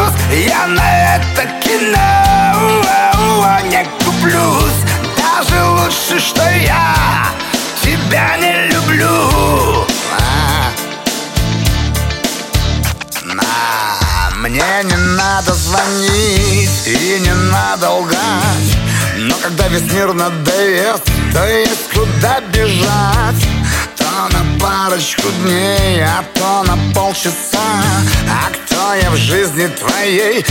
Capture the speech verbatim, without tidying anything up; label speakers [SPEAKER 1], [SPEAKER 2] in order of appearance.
[SPEAKER 1] Я на это кино не куплюсь. Даже лучше, что я тебя не люблю. а, а, Мне не надо звонить и не надо лгать, но когда весь мир надоест, то есть куда бежать. То на парочку дней, а то на полчаса. А кто я в жизни твоей?